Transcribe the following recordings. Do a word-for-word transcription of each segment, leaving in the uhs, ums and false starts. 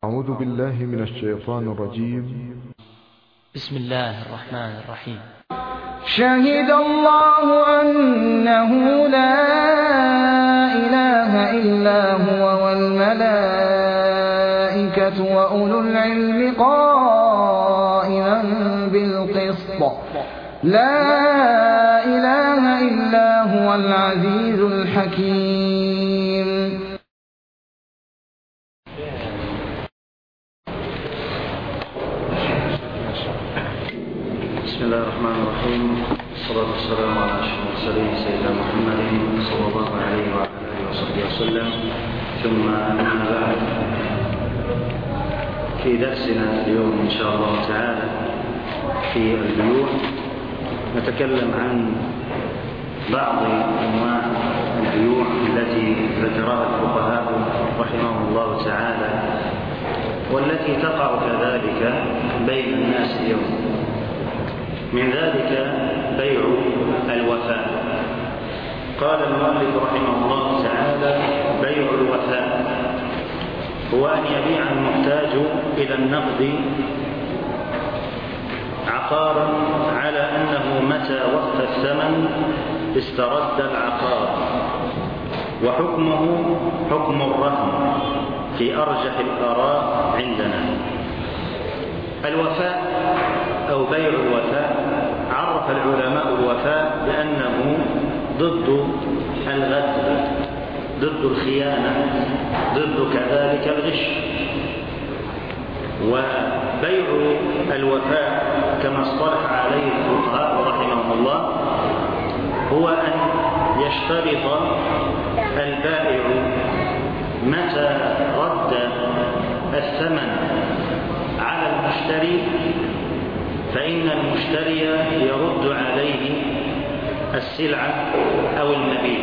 أعوذ بالله من الشيطان الرجيم. بسم الله الرحمن الرحيم. شهد الله أنه لا إله إلا هو والملائكة وأولو العلم قائما بالقسط لا إله إلا هو العزيز الحكيم. بسم الله الرحمن الرحيم. والصلاة والسلام على أشرف المرسلين سيدنا محمد صلى الله عليه وعلى آله وصحبه وسلم، ثم أما بعد، في درسنا اليوم إن شاء الله تعالى في البيوع نتكلم عن بعض أنواع البيوع التي ذكرها الفقهاء رحمهم الله تعالى، والتي تقع كذلك بين الناس اليوم. من ذلك بيع الوفاء. قال المؤلف رحمه الله تعالى: بيع الوفاء هو أن يبيع المحتاج إلى النقد عقارا على أنه متى وفى الثمن استرد العقار، وحكمه حكم الرهن في أرجح الآراء عندنا. الوفاء أو بيع الوفاء، عرف العلماء الوفاء بأنه ضد الغدر، ضد الخيانة، ضد كذلك الغش. وبيع الوفاء كما اصطلح عليه الفقهاء رحمهم الله هو أن يشترط البائع متى رد الثمن على المشتري فإن المشتري يرد عليه السلعة أو المبيع.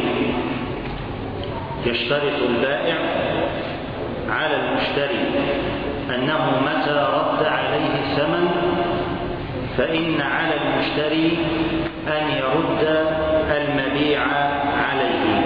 يشترط البائع على المشتري أنه متى رد عليه الثمن فإن على المشتري أن يرد المبيع عليه.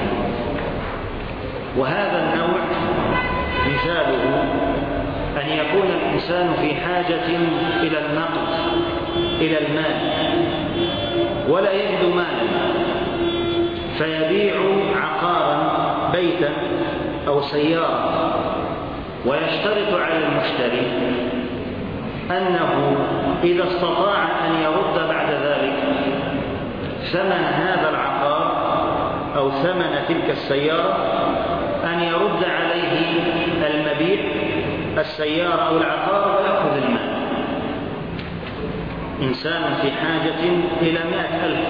وهذا النوع مثاله أن يكون الإنسان في حاجة إلى النقد، إلى المال، ولا يجد مالا، فيبيع عقارا، بيتا أو سيارة، ويشترط على المشتري أنه إذا استطاع أن يرد بعد ذلك ثمن هذا العقار أو ثمن تلك السيارة أن يرد عليه المبيع السيارة أو العقار ويأخذ المال. إنسان في حاجة إلى مائة ألف،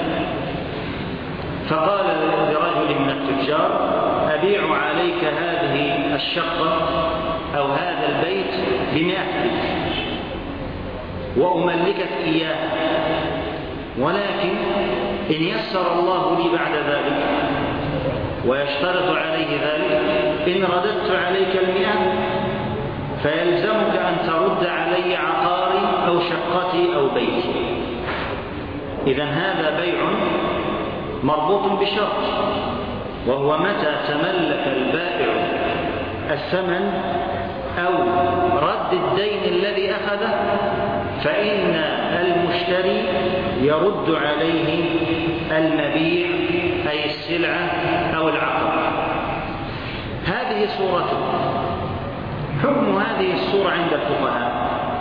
فقال لرجل من التجار: أبيع عليك هذه الشقة أو هذا البيت بمائة ألف وأملكك إياه، ولكن إن يسر الله لي بعد ذلك، ويشترط عليه ذلك، إن رددت عليك المئة فيلزمك أن ترد علي عقاري أو شقتي أو بيتي. إذن هذا بيع مربوط بشرط، وهو متى تملك البائع الثمن أو رد الدين الذي أخذه فإن المشتري يرد عليه المبيع أي السلعة أو العقار. هذه صورته. حكم هذه الصورة عند الفقهاء: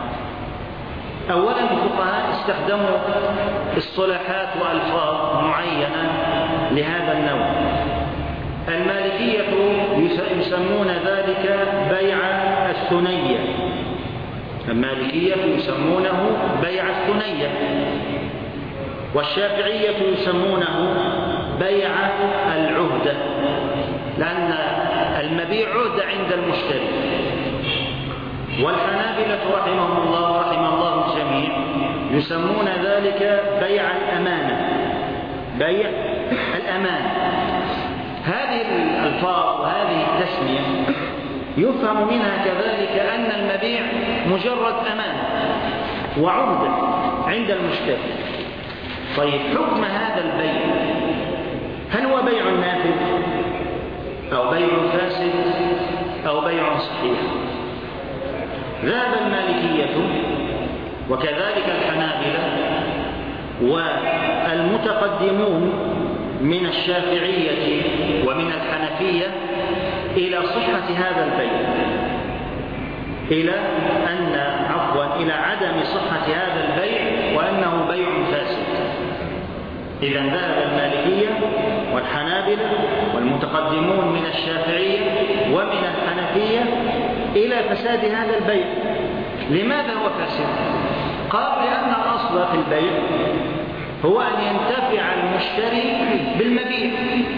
أولا الفقهاء استخدموا اصطلاحات وألفاظ معينة لهذا النوع. المالكية يسمون ذلك بيع الثنية، المالكية يسمونه بيع الثنية، والشافعية يسمونه بيع العهدة، لأن المبيع عهدة عند المشتري. والحنابلة رحمهم الله ورحم الله الجميع يسمون ذلك بيع الأمانة، بيع الأمانة. هذه الألفاظ وهذه التسمية يفهم منها كذلك أن المبيع مجرد أمانة وعهدة عند المشتري. طيب، حكم هذا البيع هل هو بيع نافذ أو بيع فاسد أو بيع صحيح؟ ذهب المالكية وكذلك الحنابلة والمتقدمون من الشافعية ومن الحنفية إلى صحة هذا البيع، إلى أن عفوا إلى عدم صحة هذا البيع وأنه بيع فاسد. إذا ذهب المالكية والحنابلة والمتقدمون من الشافعية ومن الحنفية إلى فساد هذا البيع. لماذا هو فاسد؟ قال لأن الأصل في البيع هو أن ينتفع المشتري بالمبيع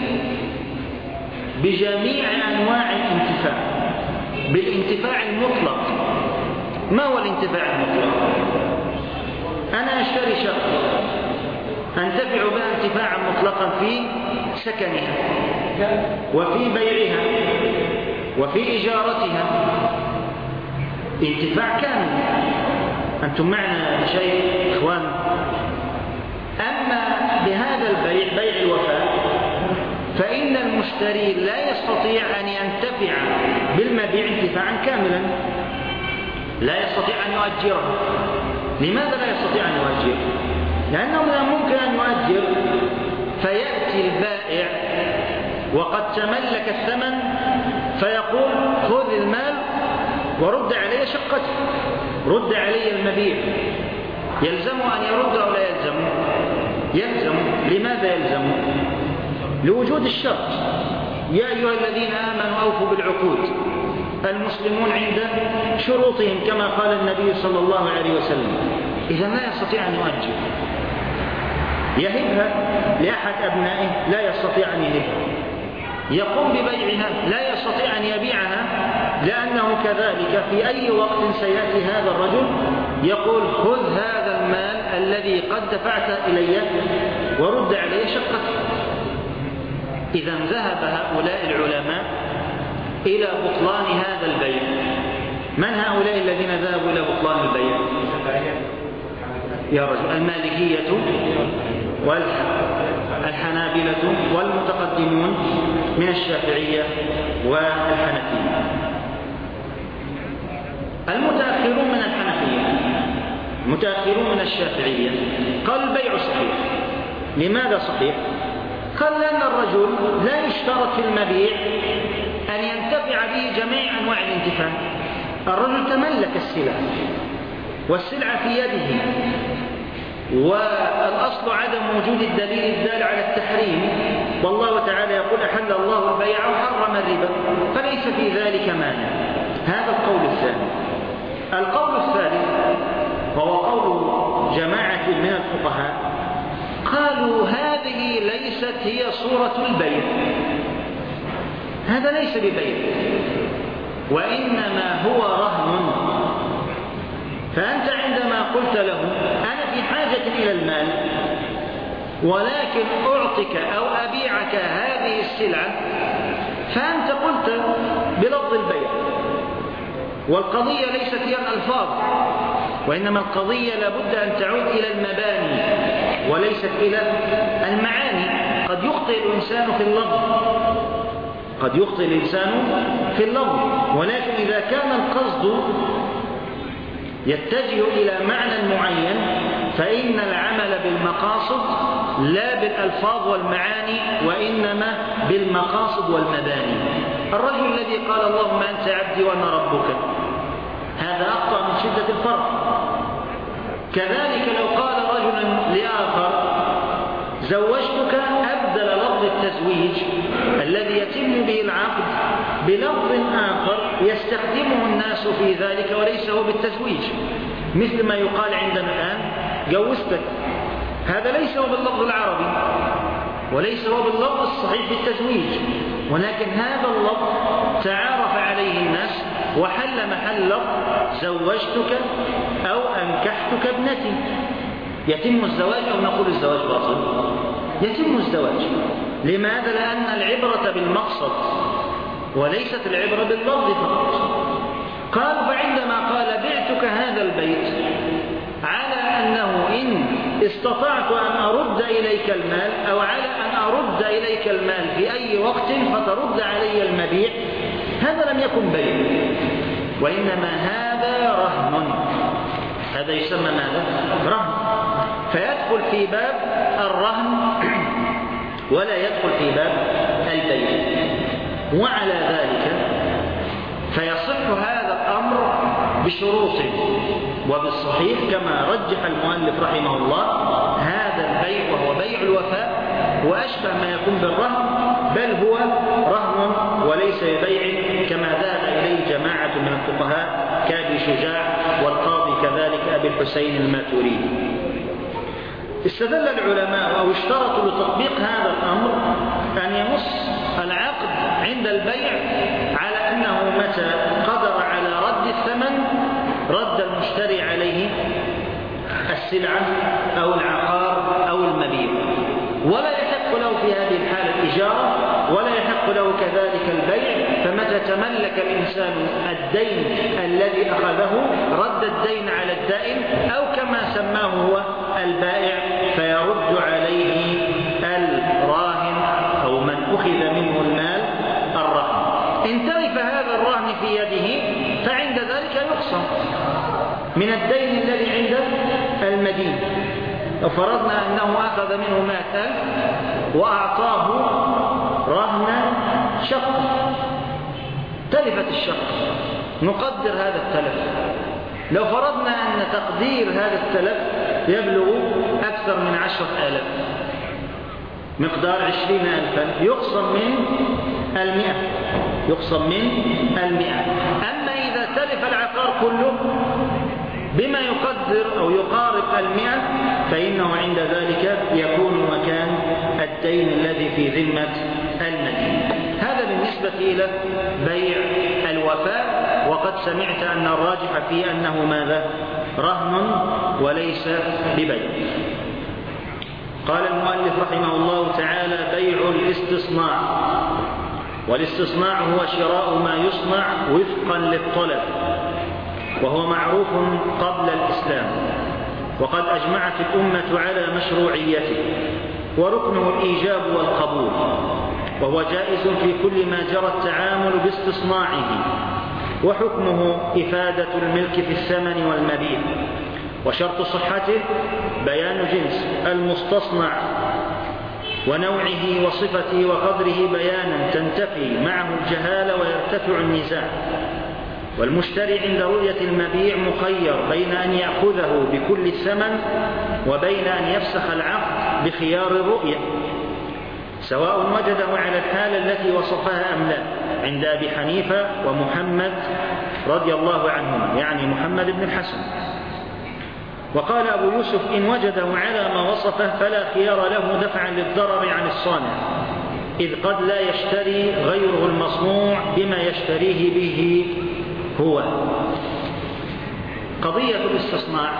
بجميع أنواع الانتفاع، بالانتفاع المطلق. ما هو الانتفاع المطلق؟ أنا أشتري شقة أنتفع بها انتفاعا مطلقا في سكنها وفي بيعها وفي إجارتها، انتفاع كامل. أنتم معنا شيء إخوان؟ أما بهذا البيع، بيع الوفاء، فإن المشتري لا يستطيع أن ينتفع بالمبيع انتفاعا كاملا، لا يستطيع أن يؤجرها. لماذا لا يستطيع أن يؤجر؟ لأنه لا ممكن أن يؤجر فيأتي البائع وقد تملك الثمن فيقول خذ المال ورد علي شقتي، رد علي المبيع. يلزم أن يرد أو لا يلزم؟ يلزم. لماذا يلزم؟ لوجود الشرط. يا أيها الذين آمنوا أوفوا بالعقود. المسلمون عند شروطهم كما قال النبي صلى الله عليه وسلم. إذا لا يستطيع أن يؤجر، يهبها لأحد أبنائه لا يستطيع أن يهبها، يقوم ببيعها لا يستطيع أن يبيعها، لأنه كذلك في أي وقت سيأتي هذا الرجل يقول خذ هذا المال الذي قد دفعت إلي ورد علي شقتي. إذا ذهب هؤلاء العلماء إلى بطلان هذا البيع. من هؤلاء الذين ذهبوا إلى بطلان البيع؟ يا رجل، المالكية والحنابلة والمتقدمون من الشافعية والحنفية. المتأخرون من الحنفية، المتأخرون من الشافعية قالوا البيع صحيح. لماذا صحيح؟ قال لأن الرجل لا يشترط في المبيع أن ينتفع به جميع أنواع الانتفاع. الرجل تملك السلعة والسلعة في يده، والأصل عدم وجود الدليل الدال على التحريم، والله تعالى يقول أحل الله البيع وحرم الربا، فليس في ذلك مانع. هذا القول الثاني. القول الثالث وهو قول جماعة من الفقهاء، قالوا هذه ليست هي صورة البيع، هذا ليس ببيع، وإنما هو رهن. فأنت عندما قلت له أنا في حاجة إلى المال ولكن أعطك أو أبيعك هذه السلعة، فأنت قلت بلفظ البيع، والقضية ليست هي الألفاظ، وإنما القضية لابد أن تعود إلى المباني وليست إلى المعاني. قد يخطئ الإنسان في اللفظ، قد يخطئ الإنسان في اللفظ، ولكن إذا كان القصد يتجه إلى معنى معين فإن العمل بالمقاصد لا بالألفاظ والمعاني، وإنما بالمقاصد والمباني. الرجل الذي قال اللهم أنت عبدي وأنا ربك، هذا أخطأ من شدة الفرق. كذلك لو قال رجل لآخر زوجتك، أبدل لفظ التزويج الذي يتم به العقد بلفظ آخر يستخدمه الناس في ذلك وليس هو بالتزويج، مثل ما يقال عندنا الآن جوزتك، هذا ليس هو باللفظ العربي وليس هو باللفظ الصحيح بالتزويج، ولكن هذا اللفظ تعارف عليه الناس وحل محل لفظ زوجتك أو أنكحتك ابنتي. يتم الزواج أو نقول الزواج باطل؟ يتم الزواج. لماذا؟ لأن العبرة بالمقصد وليست العبرة باللفظ فقط. قال فعندما قال بعتك هذا البيت على أنه إن استطعت أن أرد إليك المال أو على أن أرد إليك المال في أي وقت فترد علي المبيع، هذا لم يكن بيع، وإنما هذا هذا رهن، هذا يسمى ماذا؟ رهن، فيدخل في باب الرهن ولا يدخل في باب البيع. وعلى ذلك فيصح هذا الأمر بشروط، وبالصحيح كما رجح المؤلف رحمه الله هذا البيع وهو بيع الوفاء وأشبه ما يكون بالرهن، بل هو رهن وليس ببيع كما ذهب إليه جماعة من الفقهاء كأبي شجاع والقاضي كذلك أبي الحسين الماتريدي. استدل العلماء أو اشترطوا لتطبيق هذا الأمر أن ينص العقد عند البيع على أنه متى قدر على رد الثمن رد المشتري عليه السلعة أو العقار أو المبيع، ولا يحق له في هذه الحالة الإجارة ولا يحق له كذلك البيع. فمتى تملك الإنسان الدين الذي أخذه رد الدين على الدائن، أو كما سماه هو البائع، فيرد عليه الراهن أو من أخذ منه المال الرهن. إن تلف هذا الرهن في يده فعند ذلك يقسم من الدين الذي عند المدين. لو فرضنا أنه أخذ منه مائة ألف وأعطاه رهن شقة، تلفت الشقة، نقدر هذا التلف. لو فرضنا أن تقدير هذا التلف يبلغ أكثر من عشرة آلاف، مقدار عشرين ألفا، يقسم من المئة، يقسم من المئة. أما إذا تلف العقار كله بما يقدر أو يقارب المئة فإنه عند ذلك يكون مكان الدين الذي في ذمة المدين. هذا بالنسبة إلى بيع الوفاء. وقد سمعت أن الراجح فيه أنه ماذا؟ رهن وليس ببيع. قال المؤلف رحمه الله تعالى: بيع الاستصناع. والاستصناع هو شراء ما يصنع وفقا للطلب، وهو معروف قبل الإسلام، وقد أجمعت الأمة على مشروعيته، وركنه الإيجاب والقبول، وهو جائز في كل ما جرى التعامل باستصناعه، وحكمه إفادة الملك في الثمن والمبيع. وشرط صحته بيان جنس المستصنع ونوعه وصفته وقدره بيانا تنتفي معه الجهالة ويرتفع النزاع. والمشتري عند رؤية المبيع مخير بين أن يأخذه بكل الثمن وبين أن يفسخ العقد بخيار الرؤية، سواء وجده على الحالة التي وصفها أم لا، عند أبي حنيفة ومحمد رضي الله عنهما، يعني محمد بن الحسن. وقال أبو يوسف: إن وجده على ما وصفه فلا خيار له دفعا للضرر عن الصانع، إذ قد لا يشتري غيره المصنوع بما يشتريه به هو. قضية الاستصناع،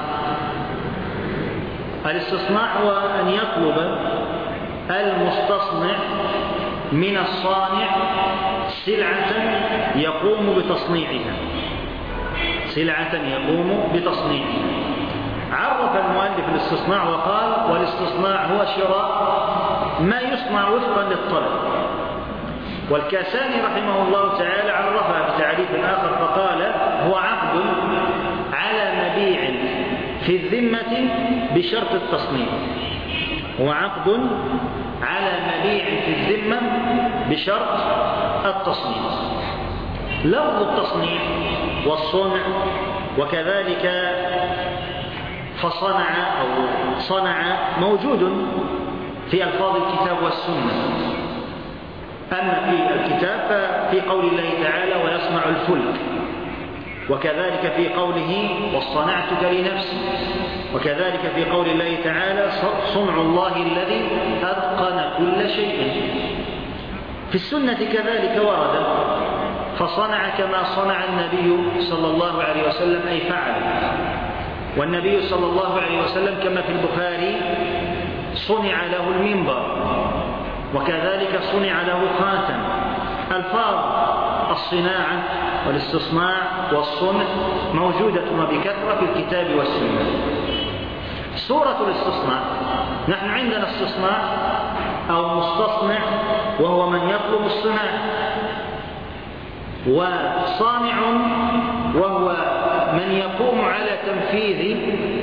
الاستصناع هو أن يطلب المستصنع من الصانع سلعة يقوم بتصنيعها، سلعة يقوم بتصنيعها. عرف المؤلف الاستصناع وقال: والاستصناع هو شراء ما يصنع وفقا للطلب. والكاساني رحمه الله تعالى عرفها بتعريف آخر فقال: هو عقد على مبيع في الذمة بشرط التصنيع. هو عقد على مبيع في الذمة بشرط التصنيع. لفظ التصنيع والصنع وكذلك فصنع أو صنع موجود في ألفاظ الكتاب والسنة. أما في الكتاب ففي قول الله تعالى: ويصنع الفلك، وكذلك في قوله: واصطنعتك لنفسي، وكذلك في قول الله تعالى: صنع الله الذي أتقن كل شيء. في السنة كذلك ورد: فصنع كما صنع النبي صلى الله عليه وسلم، أي فعل. والنبي صلى الله عليه وسلم كما في البخاري صنع له المنبر، وكذلك صنع له خاتم. ألفاظ الصناعة والاستصناع والصنع موجودة بكثرة في الكتاب والسنة. صورة الاستصناع: نحن عندنا استصناع أو مستصنع وهو من يطلب الصناعة، وصانع وهو من يقوم على تنفيذ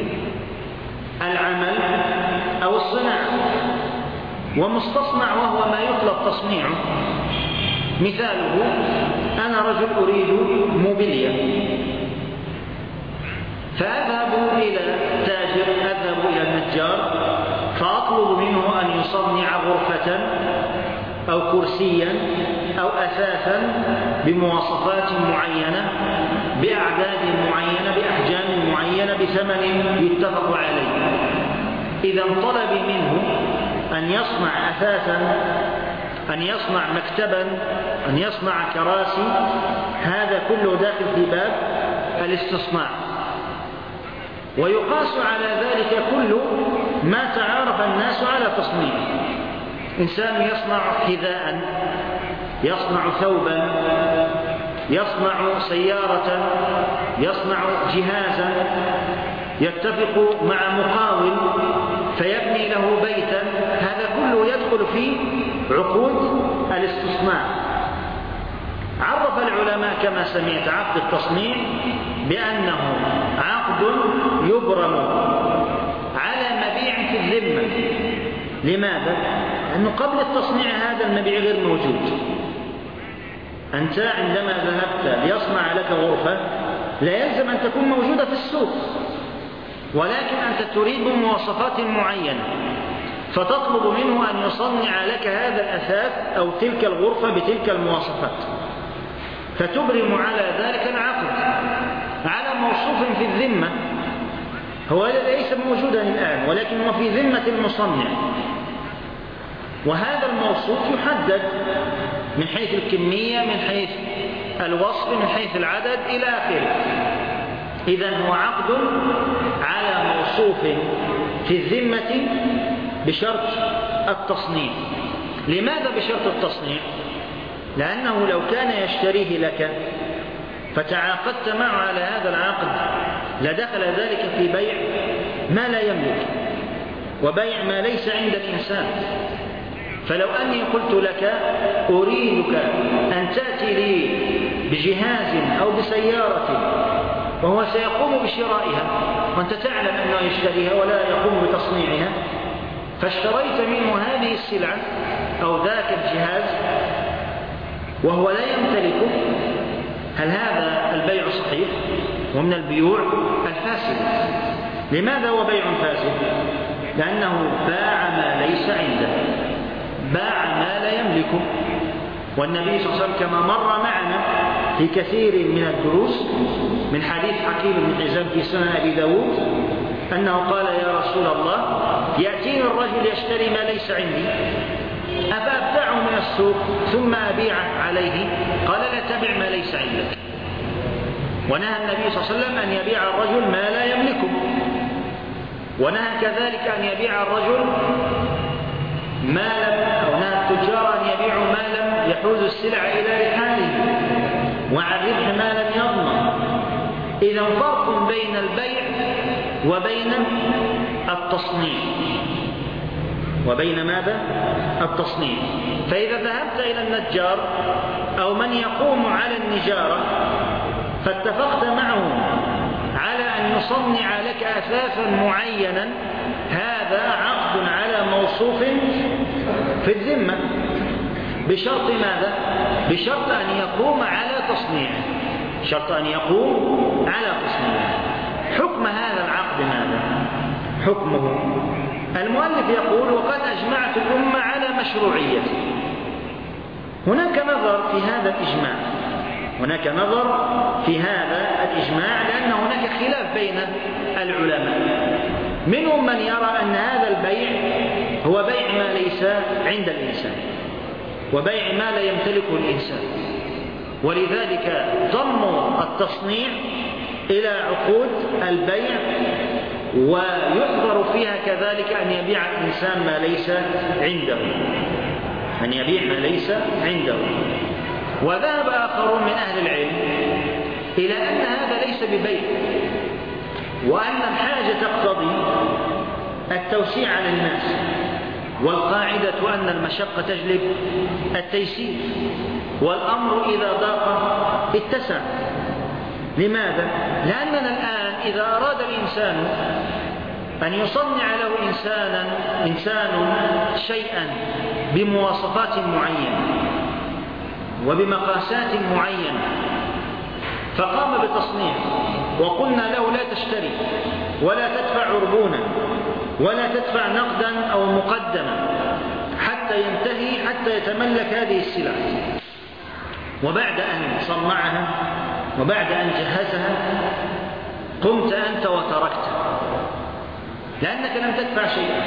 العمل أو الصناعة، ومستصنع وهو ما يطلب تصنيعه. مثاله: أنا رجل أريد موبيليا، فأذهب إلى تاجر، أذهب إلى النجار، فأطلب منه أن يصنع غرفة أو كرسيا أو أثاثا بمواصفات معينة، بأعداد معينة، بأحجام معينة، بثمن يتفق عليه. إذا طلب منه أن يصنع أثاثا، أن يصنع مكتبا، أن يصنع كراسي، هذا كله داخل في باب الاستصناع. ويقاس على ذلك كل ما تعارف الناس على تصنيعه. إنسان يصنع حذاء، يصنع ثوبا، يصنع سيارة، يصنع جهازا، يتفق مع مقاول فيبني له بيتا، هذا كله يدخل في عقود الاستصناع. عرف العلماء كما سمعت عقد التصنيع بأنه عقد يبرم على مبيع في الذمة. لماذا؟ لأنه قبل التصنيع هذا المبيع غير موجود. أنت عندما ذهبت ليصنع لك غرفة لا يلزم أن تكون موجودة في السوق، ولكن أنت تريد مواصفات معينة، فتطلب منه أن يصنع لك هذا الأثاث أو تلك الغرفة بتلك المواصفات، فتبرم على ذلك العقد على موصوف في الذمة، هو ليس موجودا الآن ولكن هو في ذمة المصنع، وهذا الموصوف يحدد من حيث الكمية، من حيث الوصف، من حيث العدد إلى آخره. إذن هو عقد على موصوف في الذمة بشرط التصنيع. لماذا بشرط التصنيع؟ لأنه لو كان يشتريه لك فتعاقدت معه على هذا العقد لدخل ذلك في بيع ما لا يملك وبيع ما ليس عند الإنسان. فلو أني قلت لك أريدك أن تأتي لي بجهاز أو بسيارة وهو سيقوم بشرائها وأنت تعلم أنه يشتريها ولا يقوم بتصنيعها، فاشتريت منه هذه السلعة أو ذاك الجهاز وهو لا يمتلكه، هل هذا البيع صحيح؟ ومن البيوع الفاسدة. لماذا هو بيع فاسد؟ لأنه باع ما ليس عنده، باع ما لا يملكه. والنبي صلى الله عليه وسلم كما مر معنا في كثير من الدروس من حديث حكيم بن حزام في سنن أبي داود أنه قال: يا رسول الله، يأتيني الرجل يشتري ما ليس عندي، أفأبتعه من السوق ثم أبيع عليه؟ قال: لا تبع ما ليس عندك. ونهى النبي صلى الله عليه وسلم أن يبيع الرجل ما لا يملكه، ونهى كذلك أن يبيع الرجل ما لم أو نهى التجار أن يبيعوا ما لم يحوز السلع إلى رحاله، وعن ربح ما لم يضمن. إذا فرق بين البيع وبين التصنيع، وبين ماذا؟ التصنيع. فإذا ذهبت إلى النجار أو من يقوم على النجارة فاتفقت معه على أن يصنع لك أثاثا معينا، هذا عقد على موصوف في الذمة بشرط ماذا؟ بشرط أن يقوم على تصنيعه، شرط أن يقوم على تصنيعه. حكم هذا العقد ماذا؟ حكمه المؤلف يقول: وقد أجمعت الأمة على مشروعيته. هناك نظر في هذا الإجماع، هناك نظر في هذا الإجماع لأن هناك خلاف بين العلماء. منهم من يرى أن هذا البيع هو بيع ما ليس عند الإنسان وبيع ما لا يمتلكه الإنسان، ولذلك ضموا التصنيع إلى عقود البيع، ويحضر فيها كذلك أن يبيع الإنسان ما ليس عنده، أن يبيع ما ليس عنده. وذهب آخرون من أهل العلم إلى أن هذا ليس ببيع، وأن الحاجة تقتضي التوسيع على الناس، والقاعدة أن المشقة تجلب التيسير، والأمر إذا ضاق اتسع. لماذا؟ لأننا الآن إذا أراد الإنسان أن يصنع له إنسانا إنسان شيئا بمواصفات معينة وبمقاسات معينة فقام بتصنيع وقلنا له لا تشتري ولا تدفع عربونا ولا تدفع نقدا أو مقدما حتى ينتهي حتى يتملك هذه السلعة، وبعد أن صنعها وبعد أن جهزها قمت أنت وتركتها لأنك لم تدفع شيئا،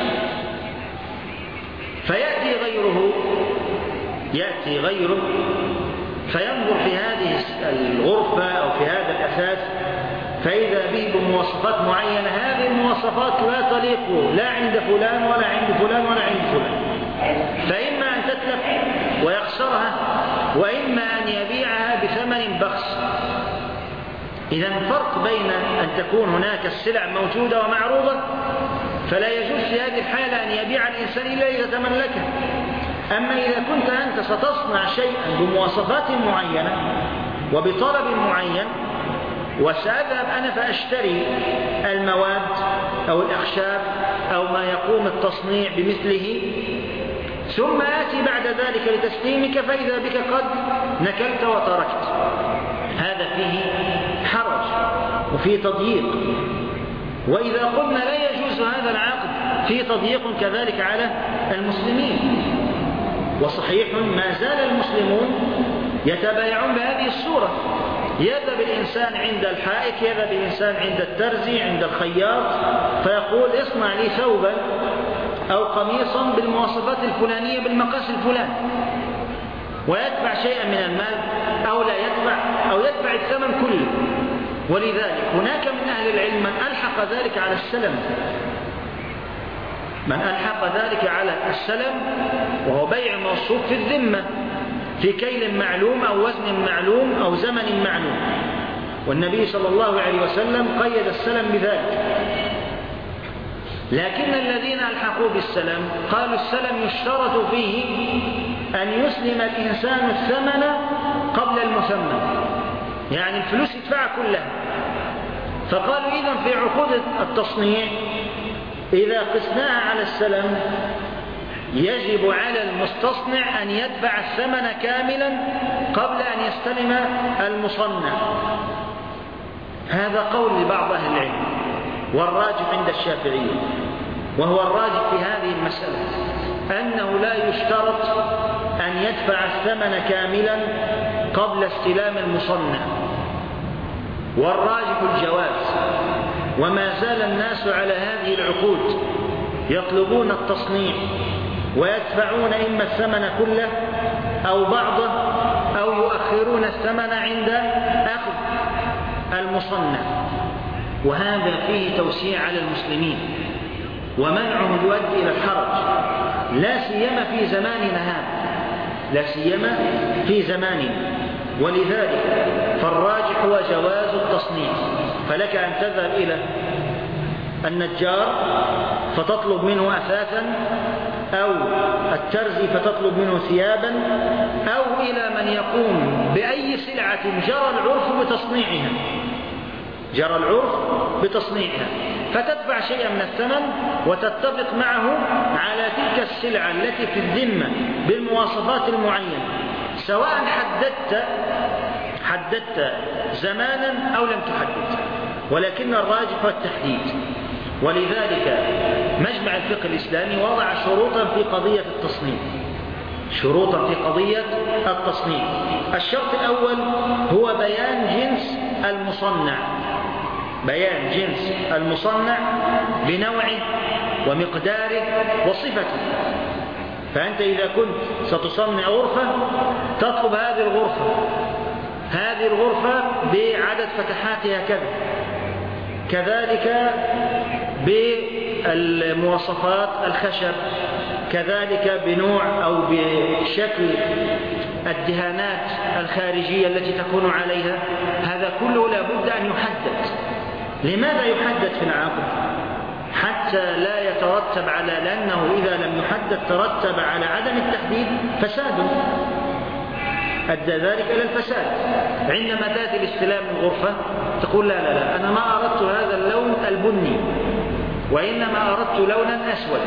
فيأتي غيره يأتي غيره فينظر في هذه الغرفة أو في هذا الأساس فإذا به بمواصفات معينة، هذه المواصفات لا تليق لا عند فلان ولا عند فلان ولا عند فلان، فإما أن تتلف ويخسرها وإما أن يبيعها بثمن بخس. إذا الفرق بين أن تكون هناك السلع موجودة ومعروضة فلا يجوز في هذه الحالة أن يبيع الإنسان إلا إذا تملكه. أما إذا كنت أنت ستصنع شيئا بمواصفات معينة وبطلب معين وسأذهب أنا فأشتري المواد أو الأخشاب أو ما يقوم التصنيع بمثله ثم آتي بعد ذلك لتسليمك فإذا بك قد نكلت وتركت، هذا فيه حرج وفيه تضييق. وإذا قلنا لا يجوز هذا العقد فيه تضييق كذلك على المسلمين. وصحيح ما زال المسلمون يتبايعون بهذه الصورة، يذهب الإنسان عند الحائك، يذهب الإنسان عند الترزي، عند الخياط، فيقول اصنع لي ثوبا أو قميصا بالمواصفات الفلانية بالمقاس الفلاني، ويدفع شيئا من المال أو لا يدفع أو يدفع الثمن كله. ولذلك هناك من أهل العلم من ألحق ذلك على السلم، من ألحق ذلك على السلم وهو بيع موصوف في الذمة في كيل معلوم أو وزن معلوم أو زمن معلوم، والنبي صلى الله عليه وسلم قيد السلم بذلك. لكن الذين ألحقوا بالسلم قالوا السلم يشترط فيه أن يسلم الإنسان الثمن قبل المثمن، يعني الفلوس يدفعها كلها. فقالوا إذن في عقود التصنيع إذا قسناها على السلم يجب على المستصنع أن يدفع الثمن كاملا قبل أن يستلم المصنع. هذا قول لبعض أهل العلم والراجح عند الشافعية، وهو الراجح في هذه المسألة أنه لا يشترط أن يدفع الثمن كاملا قبل استلام المصنع، والراجح الجواز. وما زال الناس على هذه العقود يطلبون التصنيع ويدفعون إما الثمن كله أو بعضه أو يؤخرون الثمن عند أخذ المصنع، وهذا فيه توسيع على المسلمين ومنعه يؤدي إلى الحرج، لا سيما في زماننا هذا، لا سيما في زماننا. ولذلك فالراجح هو جواز التصنيع، فلك أن تذهب إلى النجار فتطلب منه أثاثا أو الترزي فتطلب منه ثيابا، أو إلى من يقوم بأي سلعة جرى العرف بتصنيعها جرى العرف بتصنيعها فتدفع شيئا من الثمن وتتفق معه على تلك السلعة التي في الذمة بالمواصفات المعينة، سواء حددت حددت زمانا أو لم تحدد، ولكن الراجح هو التحديد. ولذلك مجمع الفقه الإسلامي وضع شروطا في قضية التصنيع شروطا في قضية التصنيع الشرط الأول هو بيان جنس المصنع بيان جنس المصنع بنوعه ومقداره وصفته. فأنت إذا كنت ستصنع غرفة تطلب هذه الغرفة هذه الغرفة بعدد فتحاتها كذا، كذلك بالمواصفات الخشب، كذلك بنوع أو بشكل الدهانات الخارجية التي تكون عليها. هذا كله لابد أن يحدد. لماذا يحدد في العقد؟ حتى لا يترتب على، لأنه إذا لم يحدد ترتب على عدم التحديد فساد. أدى ذلك إلى الفساد. عندما تأتي لاستلام الغرفة تقول لا لا لا أنا ما أردت هذا اللون البني وإنما أردت لونا أسود،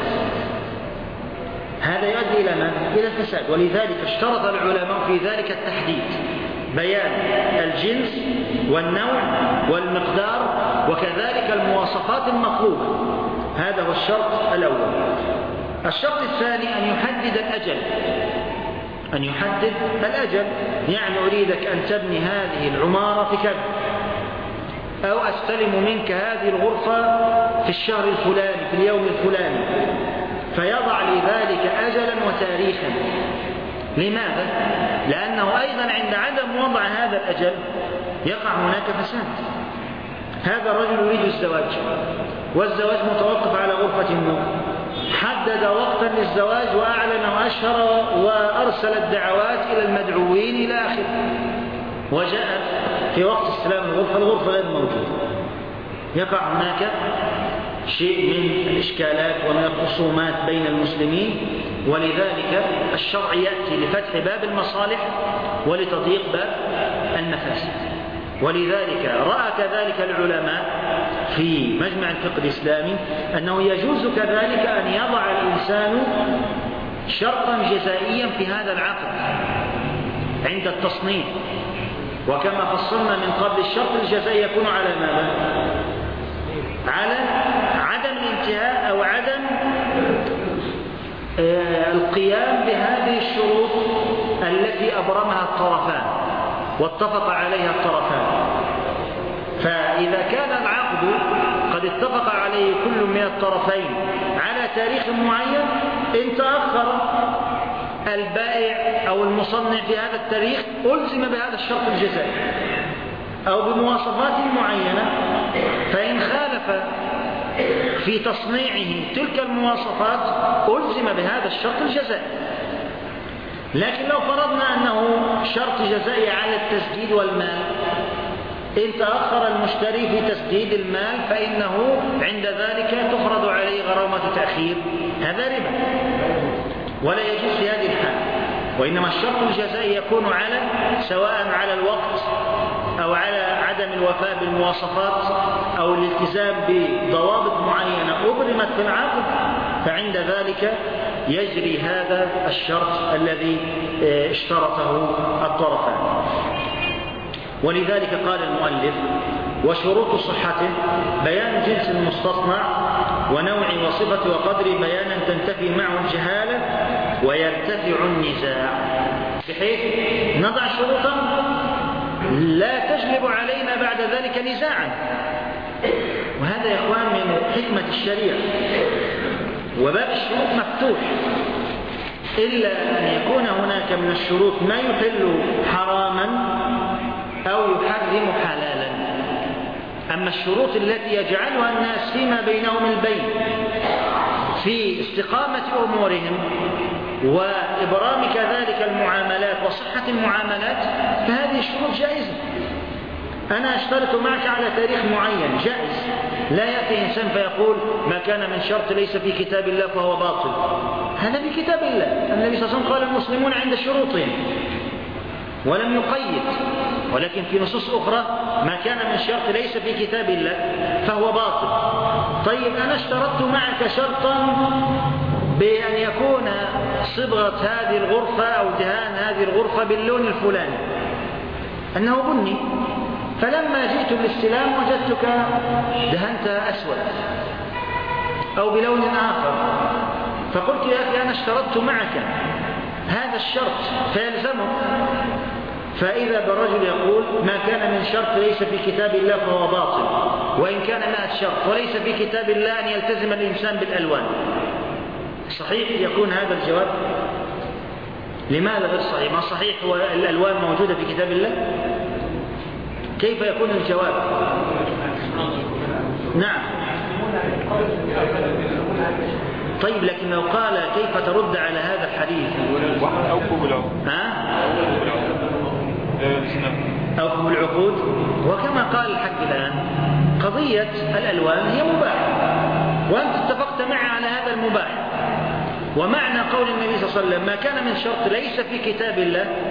هذا يؤدي إلى ما؟ إلى الفساد. ولذلك اشترط العلماء في ذلك التحديد، بيان الجنس والنوع والمقدار وكذلك المواصفات المطلوبة. هذا هو الشرط الأول. الشرط الثاني أن يحدد الأجل، أن يحدد الأجل، يعني أريدك أن تبني هذه العمارة في كذا، أو أستلم منك هذه الغرفة في الشهر الفلاني في اليوم الفلاني، فيضع لذلك أجلا وتاريخا. لماذا؟ لأنه أيضا عند عدم وضع هذا الأجل يقع هناك فساد. هذا الرجل يريد الزواج، والزواج متوقف على غرفة النوم، حدد وقتا للزواج وأعلن وأشهر وأرسل الدعوات إلى المدعوين إلى آخره، وجاء في وقت استلام الغرفة الغرفة غير موجودة. يقع هناك شيء من الإشكالات ومن الخصومات بين المسلمين. ولذلك الشرع يأتي لفتح باب المصالح ولتضييق باب المفاسد. ولذلك رأى كذلك العلماء في مجمع الفقه الإسلامي أنه يجوز كذلك أن يضع الإنسان شرطا جزائيا في هذا العقد عند التصنيف. وكما فصلنا من قبل الشرط الجزائي يكون على ماذا؟ على عدم الانتهاء أو عدم القيام بهذه الشروط التي أبرمها الطرفان واتفق عليها الطرفان. فإذا كان العقد قد اتفق عليه كل من الطرفين على تاريخ معين، إن تأخر البائع أو المصنع في هذا التاريخ ألزم بهذا الشرط الجزائي أو بمواصفات معينة. فإن خالف في تصنيعه تلك المواصفات ألزم بهذا الشرط الجزائي. لكن لو فرضنا أنه شرط جزائي على التسديد والمال، إن تأخر المشتري في تسديد المال فإنه عند ذلك تفرض عليه غرامة تأخير، هذا ربا ولا يجوز في هذه الحال. وإنما الشرط الجزائي يكون على سواء على الوقت أو على عدم الوفاء بالمواصفات أو الالتزام بضوابط معينة أبرمت في العقد، فعند ذلك يجري هذا الشرط الذي اشترطه الطرفان. ولذلك قال المؤلف: وشروط صحته بيان جنس المستصنع ونوع وصفة وقدر بيانا تنتفي معه الجهالة ويرتفع النزاع، بحيث نضع شروطا لا تجلب علينا بعد ذلك نزاعا. وهذا يا إخوان من حكمة الشريعة. وباب الشروط مفتوح، إلا أن يكون هناك من الشروط ما يحل حراما أو يحرم حلالا. أما الشروط التي يجعلها الناس فيما بينهم البين في استقامة أمورهم وإبرام كذلك المعاملات وصحة المعاملات، فهذه الشروط جائزة. أنا أشترط معك على تاريخ معين، جائز. لا يأتي إنسان فيقول ما كان من شرط ليس في كتاب الله فهو باطل. هذا في كتاب الله. النبي صلى الله عليه وسلم قال المسلمون عند شروطهم ولم يقيد. ولكن في نصوص أخرى ما كان من شرط ليس في كتاب الله فهو باطل. طيب أنا اشترطت معك شرطا بأن يكون صبغة هذه الغرفة أو دهان هذه الغرفة باللون الفلاني أنه بني، فلما جئت بالاستلام وجدتك دهنتها أسود أو بلون آخر، فقلت يا أخي أنا اشترطت معك هذا الشرط فيلزمه. فإذا برجل يقول ما كان من شرط ليس في كتاب الله فهو باطل، وإن كان مئة شرط وليس في كتاب الله أن يلتزم الإنسان بالألوان، صحيح يكون هذا الجواب؟ لماذا غير صحيح؟ ما صحيح هو الألوان موجودة في كتاب الله؟ كيف يكون الجواب؟ نعم. طيب لكن لو قال كيف ترد على هذا الحديث؟ ها؟ أوفوا بالعقود. وكما قال الحق الآن قضية الألوان هي مباحة، وأنت اتفقت معي على هذا المباح. ومعنى قول النبي صلى الله عليه وسلم ما كان من شرط ليس في كتاب الله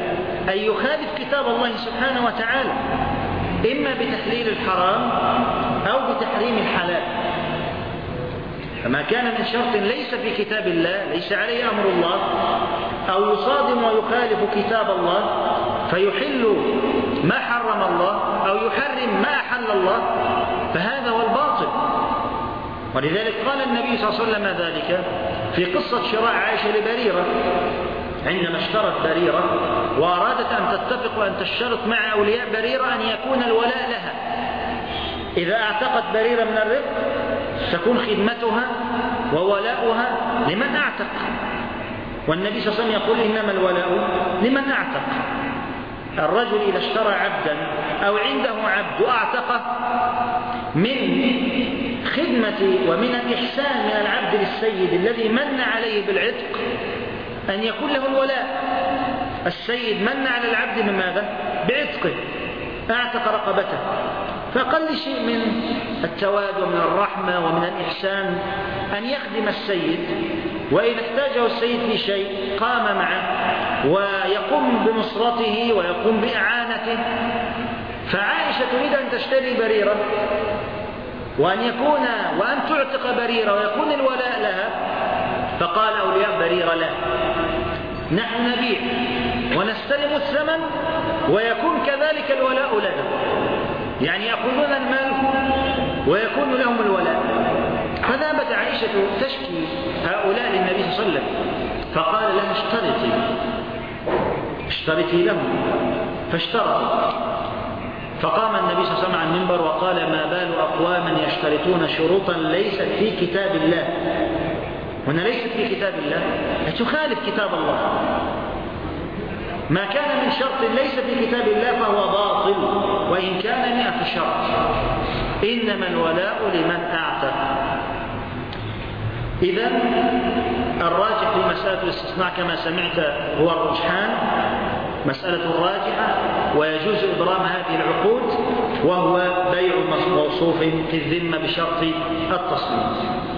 أن يخالف كتاب الله سبحانه وتعالى، إما بتحليل الحرام أو بتحريم الحلال. فما كان من شرط ليس في كتاب الله، ليس عليه أمر الله، أو يصادم ويخالف كتاب الله فيحل ما حرم الله أو يحرم ما أحل الله، فهذا هو الباطل. ولذلك قال النبي صلى الله عليه وسلم ذلك في قصة شراء عائشة لبريرة، عندما اشترت بريرة وأرادت أن تتفق وأن تشترط مع أولياء بريرة أن يكون الولاء لها. إذا اعتقت بريرة من الرق تكون خدمتها وولاؤها لمن اعتق، والنبي صلى الله عليه وسلم يقول إنما الولاء لمن اعتق. الرجل إذا اشترى عبدا أو عنده عبد أعتقه، من خدمة ومن الإحسان من العبد للسيد الذي من عليه بالعتق أن يكون له الولاء. السيد من على العبد من ماذا؟ بعتقه، أعتق رقبته، فأقل شيء من التواد ومن الرحمة ومن الإحسان أن يخدم السيد، وإذا احتاجه السيد في شيء قام معه ويقوم بنصرته ويقوم بإعانته. فعائشة تريد أن تشتري بريرة وأن يكون وأن تعتق بريرة ويكون الولاء لها، فقال أولياء بريرة لا، نحن نبيع ونستلم الثمن ويكون كذلك الولاء لنا، يعني يأخذون المال ويكون لهم الولاء. فذهبت عائشة تشكي هؤلاء للنبي صلى الله عليه وسلم، فقال لها اشترطي اشترطي لهم، فاشترطت. فقام النبي صلى الله عليه وسلم عن المنبر وقال ما بال أقواما يشترطون شروطا ليست في كتاب الله. هنا ليست في كتاب الله، تخالف كتاب الله. ما كان من شرط ليس في كتاب الله فهو باطل وإن كان مئة شرط. إنما الولاء لمن أعتق. إذن الراجح في مسألة الاستثناء كما سمعت هو الرجحان، مسألة راجحة، ويجوز إبرام هذه العقود، وهو بيع موصوف في الذمة بشرط التصميم.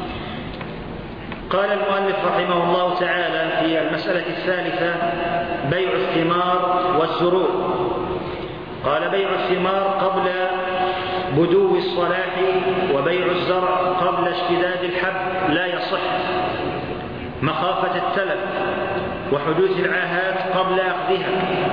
قال المؤلف رحمه الله تعالى في المسألة الثالثة بيع الثمار والزروع. قال بيع الثمار قبل بدو الصلاح، وبيع الزرع قبل اشتداد الحب لا يصح مخافة التلف وحدوث العاهات قبل أخذها.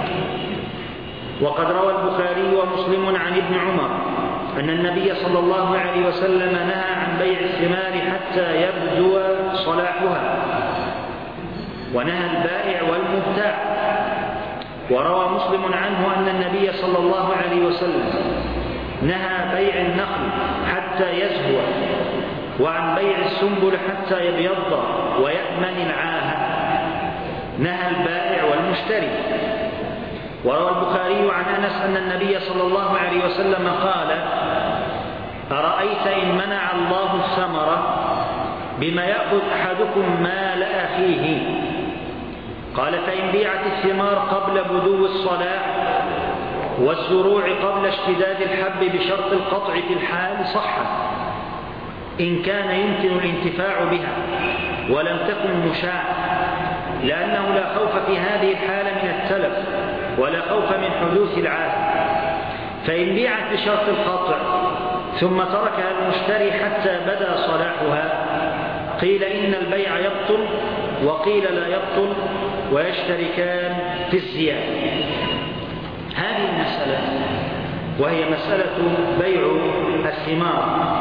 وقد روى البخاري ومسلم عن ابن عمر أن النبي صلى الله عليه وسلم نهى عن بيع الثمار حتى يبدو صلاحها، ونهى البائع والمبتاع. وروى مسلم عنه أن النبي صلى الله عليه وسلم نهى بيع النخل حتى يزهو، وعن بيع السنبل حتى يبيض ويأمن العاهة، نهى البائع والمشتري. وروى البخاري عن أنس أن النبي صلى الله عليه وسلم قال أرأيت إن منع الله الثمر بما يأخذ أحدكم مال أخيه؟ قال فإن بيعت الثمار قبل بدو الصلاح والزروع قبل اشتداد الحب بشرط القطع في الحال صحت، إن كان يمكن الانتفاع بها ولم تكن مشاع، لأنه لا خوف في هذه الحالة من التلف ولا خوف من حدوث العاهة. فإن بيعت بشرط القطع ثم تركها المشتري حتى بدا صلاحها قيل إن البيع يبطل، وقيل لا يبطل، ويشتركان في الزيادة. هذه المسألة وهي مسألة بيع الثمار.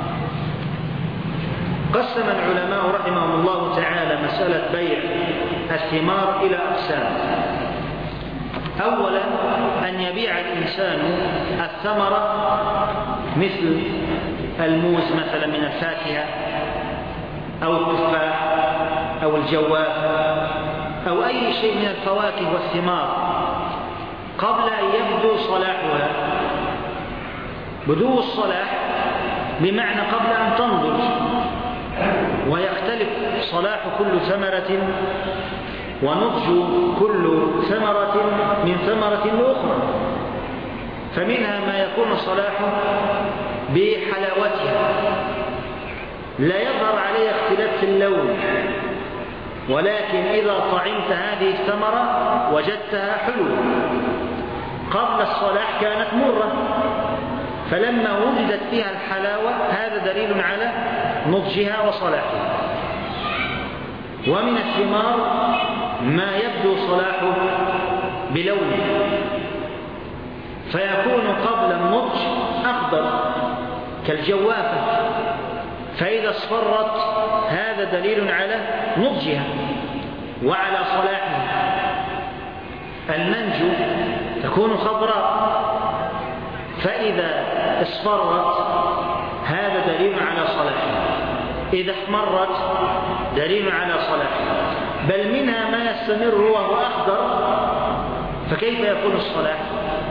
قسم العلماء رحمهم الله تعالى مسألة بيع الثمار إلى أقسام. أولا أن يبيع الإنسان الثمرة مثل الموز مثلا من الفاكهة أو التفاح أو الجواف أو أي شيء من الفواكه والثمار قبل أن يبدو صلاحها. بدو الصلاح بمعنى قبل أن تنضج، ويختلف صلاح كل ثمرة ونضج كل ثمرة من ثمرة أخرى، فمنها ما يكون صلاحه بحلاوتها لا يظهر عليه اختلاف في اللون، ولكن إذا طعمت هذه الثمرة وجدتها حلوة. قبل الصلاح كانت مرة، فلما وجدت فيها الحلاوة هذا دليل على نضجها وصلاحها. ومن الثمار ما يبدو صلاحه بلونه، فيكون قبل النضج أخضر كالجوافة، فإذا اصفرت هذا دليل على نضجها وعلى صلاحها. المنجو تكون خضراء، فإذا اصفرت هذا دليل على صلاحها، إذا احمرت دليل على صلاحها، بل منها ما يستمر وهو أخضر، فكيف يكون الصلاح؟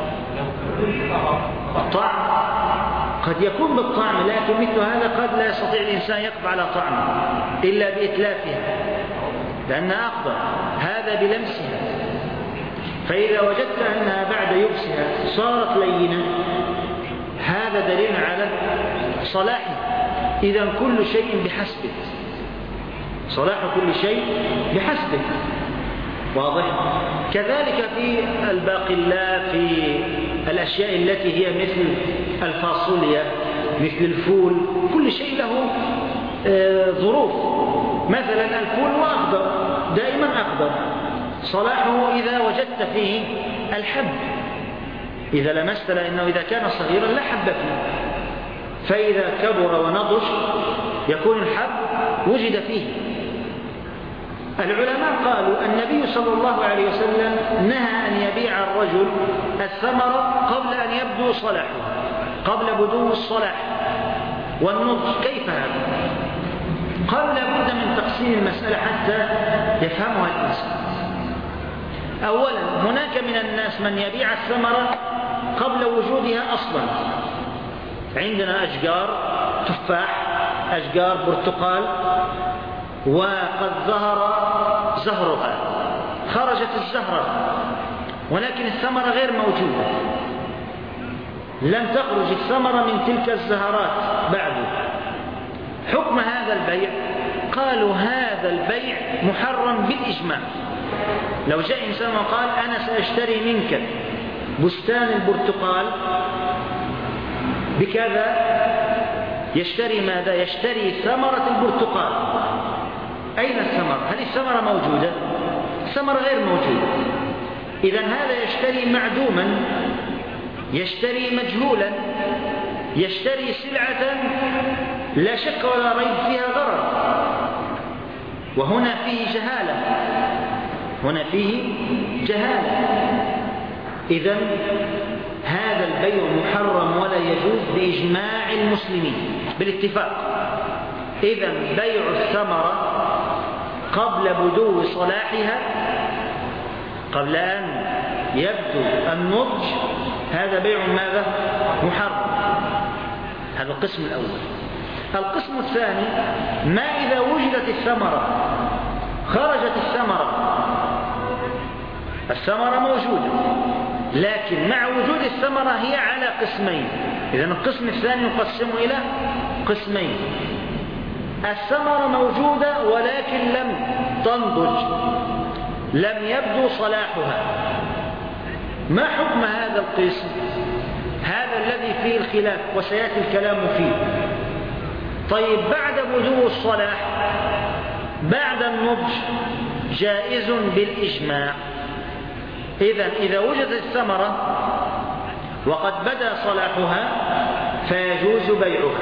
الطعم قد يكون بالطعم، لكن مثل هذا قد لا يستطيع الإنسان يقف على طعمه إلا بإتلافها لأنها أخضر، هذا بلمسها. فإذا وجدت أنها بعد يبسها صارت لينة هذا دليل على صلاحها. إذا كل شيء بحسبه، صلاح كل شيء بحسبه، واضح؟ كذلك في الباقلات، في الأشياء التي هي مثل الفاصوليا، مثل الفول، كل شيء له ظروف. مثلا الفول هو أخضر، دائما أخضر، صلاحه إذا وجدت فيه الحب، إذا لمست، لأنه إذا كان صغيرا لا حب فيه، فإذا كبر ونضج يكون الحب وجد فيه. العلماء قالوا النبي صلى الله عليه وسلم نهى أن يبيع الرجل الثمرة قبل أن يبدو صلاحه، قبل بدو الصلاح والنضج. كيف هذا؟ قالوا لابد من تقسيم المسألة حتى يفهمها الإنسان. أولا، هناك من الناس من يبيع الثمرة قبل وجودها أصلا. عندنا أشجار تفاح، أشجار برتقال، وقد ظهر زهرها، خرجت الزهرة، ولكن الثمرة غير موجودة، لم تخرج الثمرة من تلك الزهرات بعد. حكم هذا البيع؟ قالوا هذا البيع محرم بالإجماع. لو جاء إنسان وقال أنا سأشتري منك بستان البرتقال بكذا، يشتري ماذا؟ يشتري ثمرة البرتقال. أين الثمرة؟ هل الثمرة موجودة؟ الثمرة غير موجودة. إذن هذا يشتري معدوما، يشتري مجهولا، يشتري سلعة لا شك ولا ريب فيها ضرر، وهنا فيه جهالة، هنا فيه جهالة. إذن هذا البيع محرم ولا يجوز بإجماع المسلمين بالاتفاق. إذن بيع الثمرة قبل بدو صلاحها، قبل أن يبدو النضج، هذا بيع ماذا؟ محرم. هذا القسم الأول. القسم الثاني، ما إذا وجدت الثمرة، خرجت الثمرة، الثمرة موجودة، لكن مع وجود الثمرة هي على قسمين. إذن القسم الثاني يقسم إلى قسمين. الثمرة موجودة ولكن لم تنضج، لم يبدو صلاحها. ما حكم هذا القسم؟ هذا الذي فيه الخلاف وسيأتي الكلام فيه. طيب بعد بدو الصلاح، بعد النضج، جائز بالإجماع. إذن إذا وجدت الثمرة وقد بدا صلاحها فيجوز بيعها.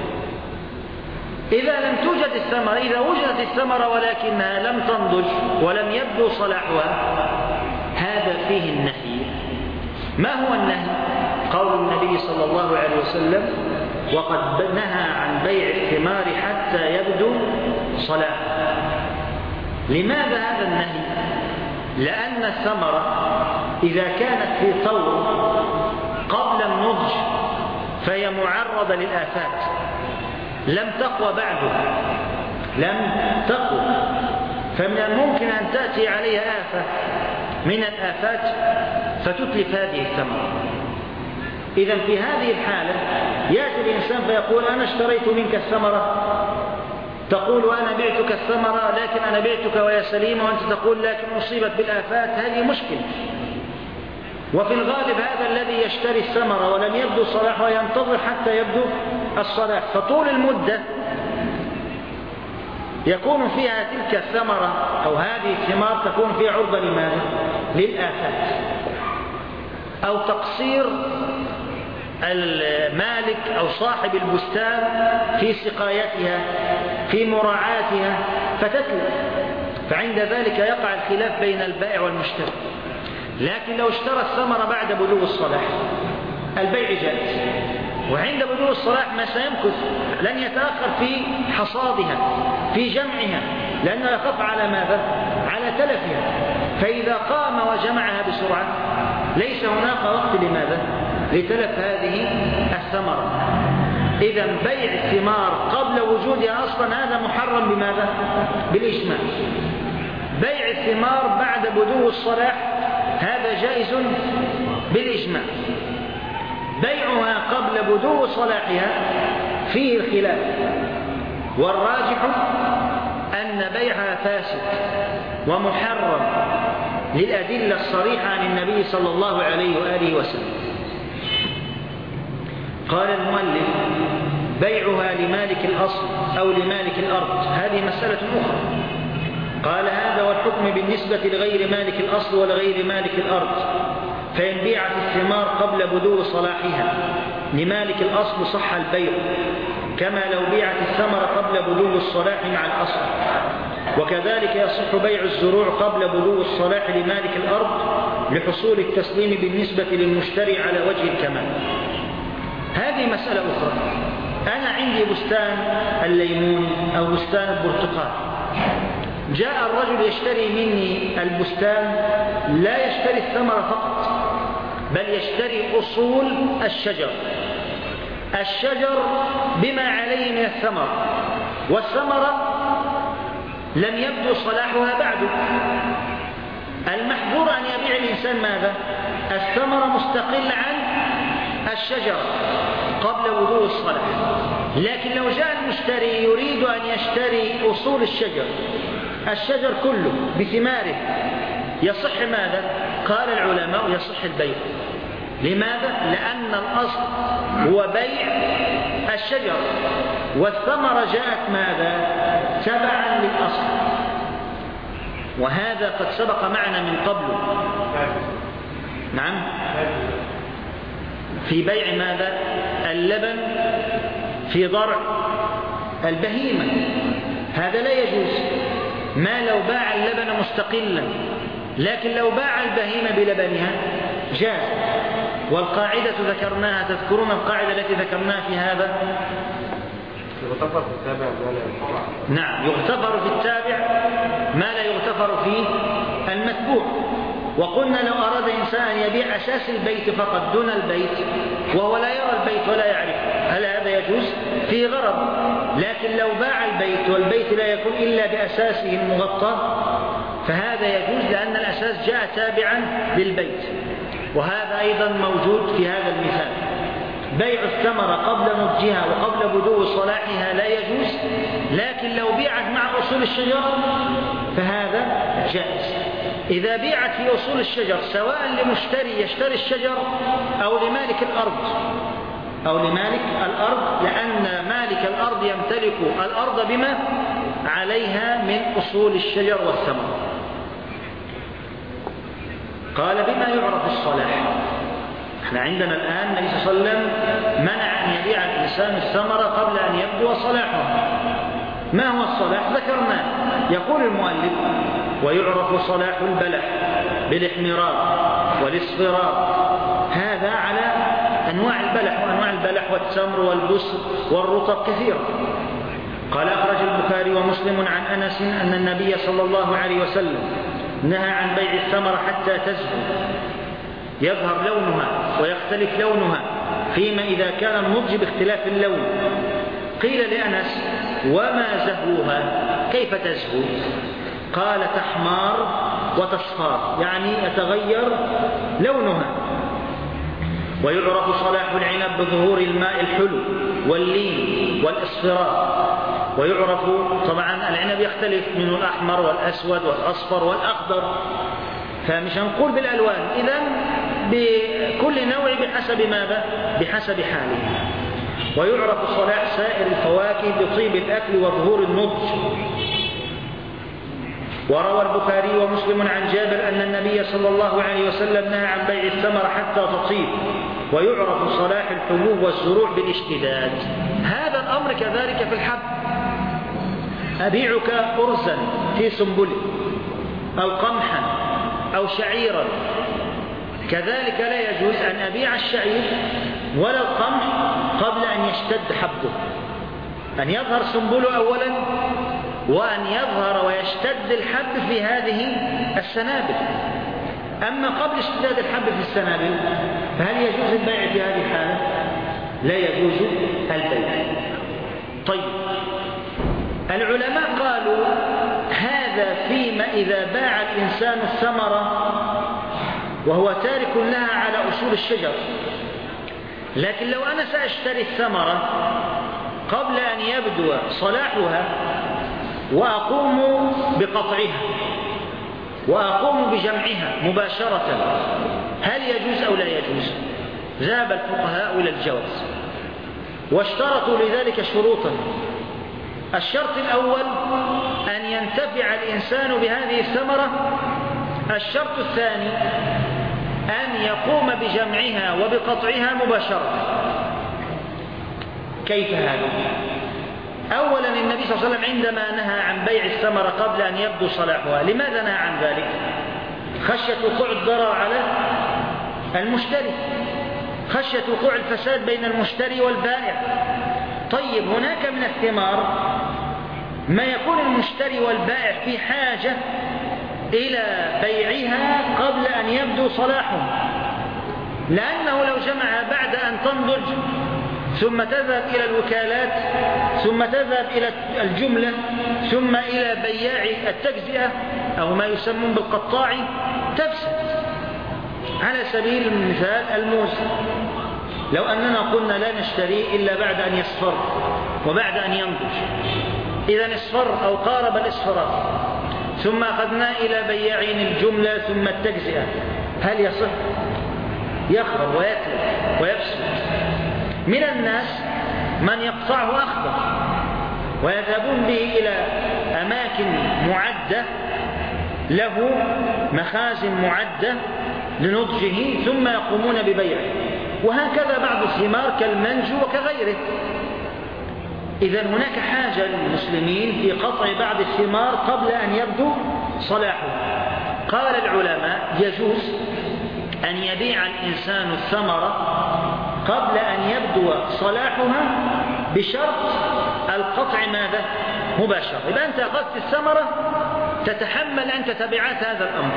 إذا لم توجد الثمرة، إذا وجدت الثمرة ولكنها لم تنضج ولم يبدو صلاحها، هذا فيه النهي. ما هو النهي؟ قول النبي صلى الله عليه وسلم وقد نهى عن بيع الثمار حتى يبدو صلاحها. لماذا هذا النهي؟ لأن الثمرة إذا كانت في طور قبل النضج فهي معرضة للآفات، لم تقوى بعده، لم تقوى، فمن الممكن أن تأتي عليها آفة من الآفات فتتلف هذه الثمرة. إذن في هذه الحالة يأتي الإنسان فيقول أنا اشتريت منك الثمرة تقول أنا بعتك الثمرة لكن أنا بعتك وهي سليمة، وأنت تقول لكن أصيبت بالآفات، هذه مشكلة. وفي الغالب هذا الذي يشتري الثمرة ولم يبدو صلاحها ينتظر حتى يبدو الصلاح، فطول المدة يكون فيها تلك الثمرة أو هذه الثمار تكون فيها عرضة لماذا؟ للآفات، أو تقصير المالك أو صاحب البستان في سقايتها في مراعاتها فتتلف، فعند ذلك يقع الخلاف بين البائع والمشتري. لكن لو اشترى الثمرة بعد بلوغ الصلاح البيع جائز، وعند بلوغ الصلاح ما سيمكث لن يتأخر في حصادها في جمعها، لأنه يخاف على ماذا؟ على تلفها، فإذا قام وجمعها بسرعة ليس هناك وقت لماذا؟ لتلف هذه الثمرة. إذا بيع الثمار قبل وجودها أصلا هذا محرم بماذا؟ بالإجماع. بيع الثمار بعد بلوغ الصلاح هذا جائز بالإجماع. بيعها قبل بلوغ صلاحها فيه الخلاف، والراجح أن بيعها فاسد ومحرم للأدلة الصريحة عن النبي صلى الله عليه وآله وسلم. قال المؤلف بيعها لمالك الأصل أو لمالك الأرض، هذه مسألة أخرى. قال هذا والحكم بالنسبة لغير مالك الأصل ولغير مالك الأرض، فإن بيعت الثمار قبل بلوغ صلاحها لمالك الأصل صح البيع، كما لو بيعت الثمرة قبل بلوغ الصلاح مع الأصل. وكذلك يصح بيع الزروع قبل بلوغ الصلاح لمالك الأرض لحصول التسليم بالنسبة للمشتري على وجه الكمال. هذه مسألة أخرى. أنا عندي بستان الليمون أو بستان البرتقال، جاء الرجل يشتري مني البستان، لا يشتري الثمرة فقط بل يشتري أصول الشجر، الشجر بما عليه من الثمر، والثمرة لم يبدو صلاحها بعد. المحظور أن يبيع الإنسان ماذا؟ الثمرة مستقل عن الشجر قبل وضوء الصلاح. لكن لو جاء المشتري يريد أن يشتري أصول الشجر، الشجر كله بثماره، يصح ماذا؟ قال العلماء يصح البيع. لماذا؟ لأن الأصل هو بيع الشجر، والثمرة جاءت ماذا؟ تبعا للأصل، وهذا قد سبق معنا من قبل. نعم، في بيع ماذا؟ اللبن في ضرع البهيمة، هذا لا يجوز ما لو باع اللبن مستقلا، لكن لو باع البهيمة بلبنها جاز. والقاعدة ذكرناها، تذكرون القاعدة التي ذكرناها في هذا؟ يغتفر في التابع ما لا يغتفر. نعم، يغتفر في التابع ما لا يغتفر في المتبوع. وقلنا لو أراد إنسان أن يبيع أساس البيت فقط دون البيت وهو لا يرى البيت ولا يعرف، هل هذا يجوز؟ فيه غرض. لكن لو باع البيت والبيت لا يكون إلا بأساسه المغطى فهذا يجوز، لأن الأساس جاء تابعا للبيت. وهذا أيضا موجود في هذا المثال. بيع الثمرة قبل نضجها وقبل بدو صلاحها لا يجوز، لكن لو بيعت مع أصول الشجر فهذا جائز. إذا بيعت في أصول الشجر سواء لمشتري يشتري الشجر أو لمالك الأرض أو لمالك الأرض، لأن مالك الأرض يمتلك الأرض بما عليها من أصول الشجر والثمر. قال بما يعرف الصلاح. احنا عندنا الآن النبي صلى الله عليه وسلم منع أن يبيع الإنسان الثمرة قبل أن يبدو صلاحها. ما هو الصلاح؟ ذكرناه. يقول المؤلف ويعرف صلاح البلح بالاحمرار والاصفرار، هذا على أنواع البلح، وأنواع البلح والتمر والبصر والرطب كثيرة. قال أخرج البخاري ومسلم عن أنس أن النبي صلى الله عليه وسلم نهى عن بيع الثمرة حتى تزهو، يظهر لونها ويختلف لونها، فيما إذا كان النضج باختلاف اللون. قيل لأنس وما زهوها؟ كيف تزهو؟ قال تحمار وتصفار، يعني يتغير لونها. ويعرف صلاح العنب بظهور الماء الحلو واللين والإصفرار. ويعرف طبعا العنب يختلف منه الأحمر والأسود والأصفر والأخضر، فمش هنقول بالألوان، إذن بكل نوع بحسب ماذا؟ بحسب حاله. ويعرف صلاح سائر الفواكه بطيب الأكل وظهور النضج. وروى البخاري ومسلم عن جابر أن النبي صلى الله عليه وسلم نهى عن بيع الثمر حتى تطيب. ويعرف صلاح الحبوب والزروع بالاشتداد. هذا الأمر كذلك في الحب. أبيعك أرزا في سنبله أو قمحا أو شعيرا، كذلك لا يجوز أن أبيع الشعير ولا القمح قبل أن يشتد حبه، أن يظهر سنبله أولا وأن يظهر ويشتد الحب في هذه السنابل. أما قبل اشتداد الحب في السنابل فهل يجوز البيع في هذه الحالة؟ لا يجوز البيع. طيب، العلماء قالوا هذا فيما إذا باع الإنسان الثمرة وهو تارك لها على أصول الشجر. لكن لو أنا سأشتري الثمرة قبل أن يبدو صلاحها وأقوم بقطعها وأقوم بجمعها مباشرة، هل يجوز أو لا يجوز؟ ذهب الفقهاء إلى الجواز، واشترطوا لذلك شروطا. الشرط الأول أن ينتفع الإنسان بهذه الثمرة. الشرط الثاني أن يقوم بجمعها وبقطعها مباشرة. كيف هذا؟ أولا النبي صلى الله عليه وسلم عندما نهى عن بيع الثمرة قبل أن يبدو صلاحها، لماذا نهى عن ذلك؟ خشية وقوع الضرر على المشتري، خشية وقوع الفساد بين المشتري والبائع. طيب، هناك من الثمار ما يكون المشتري والبائع في حاجة إلى بيعها قبل أن يبدو صلاحها، لأنه لو جمعها بعد أن تنضج ثم تذهب إلى الوكالات ثم تذهب إلى الجملة ثم إلى بياع التجزئة أو ما يسمون بالقطاع تفسد. على سبيل المثال الموز، لو أننا قلنا لا نشتريه إلا بعد أن يصفر وبعد أن ينضج، إذا اصفر أو قارب الإصفرار ثم أخذناه إلى بياعين الجملة ثم التجزئة، هل يصح؟ يخرب ويتلف ويفسد. من الناس من يقطعه أخضر ويذهبون به إلى أماكن معدة له، مخازن معدة لنضجه، ثم يقومون ببيعه. وهكذا بعض الثمار كالمنجو وكغيره. إذن هناك حاجة للمسلمين في قطع بعض الثمار قبل أن يبدو صلاحه. قال العلماء يجوز أن يبيع الإنسان الثمرة قبل أن يبدو صلاحها بشرط القطع ماذا؟ مباشرة. إذا أنت أخذت الثمرة تتحمل أنت تبعات هذا الأمر،